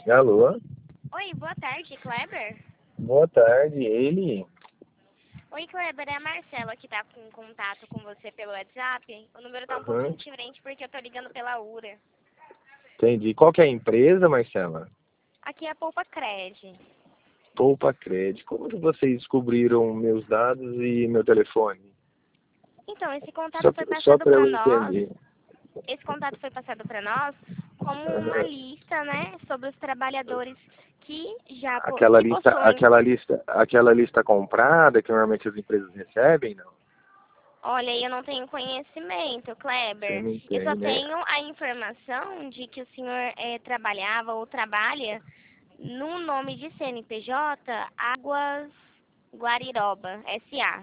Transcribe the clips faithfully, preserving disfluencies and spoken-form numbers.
Alô? Oi, boa tarde, Kleber. Boa tarde, ele? Oi, Kleber, é a Marcela que tá com contato com você pelo WhatsApp. O número tá um Uhum. pouquinho diferente porque eu tô ligando pela URA. Entendi. Qual que é a empresa, Marcela? Aqui é a Poupa Cred. Poupa Cred. Como que vocês descobriram meus dados e meu telefone? Então, esse contato Só, foi só passado para para eu nós. entender. Esse contato foi passado para nós como uma Uhum. lista, né, sobre os trabalhadores que já po- Aquela que lista, possuem. aquela lista, aquela lista comprada que normalmente as empresas recebem, não? Olha, eu não tenho conhecimento, Você Kleber. não Eu só tem, né? tenho a informação de que o senhor eh, trabalhava ou trabalha no nome de C N P J, Águas Guariroba, S A.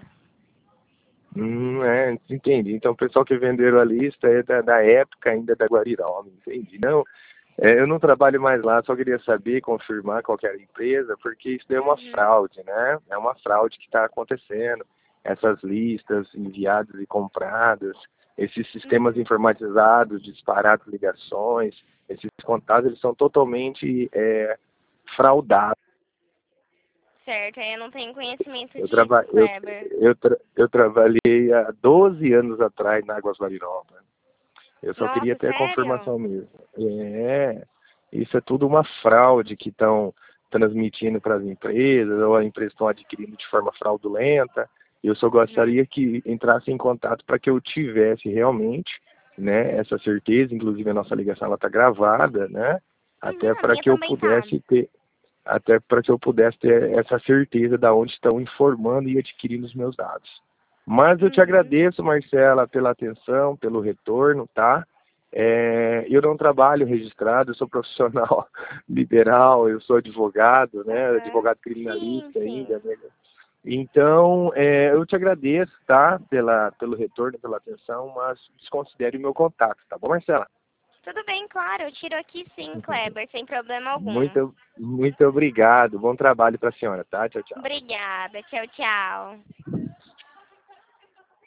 Hum, é, entendi. Então o pessoal que venderam a lista é da, da época ainda da Guarirama, entendi. Não, é, eu não trabalho mais lá, só queria saber, confirmar qual que era a empresa, porque isso daí é uma Uhum, fraude, né? É uma fraude que está acontecendo. Essas listas enviadas e compradas, esses sistemas uhum. informatizados, disparados ligações, esses contatos, eles são totalmente é, fraudados. Certo, aí eu não tenho conhecimento Eu, disso, traba eu, Kleber. eu, tra eu trabalhei há doze anos atrás na Águas Guariroba. Eu só queria Nossa, ter a sério? confirmação mesmo. É, isso é tudo uma fraude que estão transmitindo para as empresas, ou as empresas estão adquirindo de forma fraudulenta. Eu só Uhum, gostaria que entrasse em contato para que eu tivesse realmente, né, essa certeza. Inclusive a nossa ligação está gravada, né, até uhum, a para minha que eu também tá. pudesse ter, até para que eu pudesse ter essa certeza da onde estão informando e adquirindo os meus dados. Mas eu te Uhum, agradeço, Marcela, pela atenção, pelo retorno, tá? É, eu não trabalho registrado, eu sou profissional liberal, eu sou advogado, né? aham. Advogado Sim, criminalista ainda, sim. né? Então, é, eu te agradeço, tá? Pela, pelo retorno, pela atenção, mas desconsidere o meu contato, tá bom, Marcela? Tudo bem, claro, eu tiro aqui sim, Kleber, sem problema algum. Muito, muito obrigado. Bom trabalho para a senhora, tá? Tchau, tchau. Obrigada, tchau, tchau.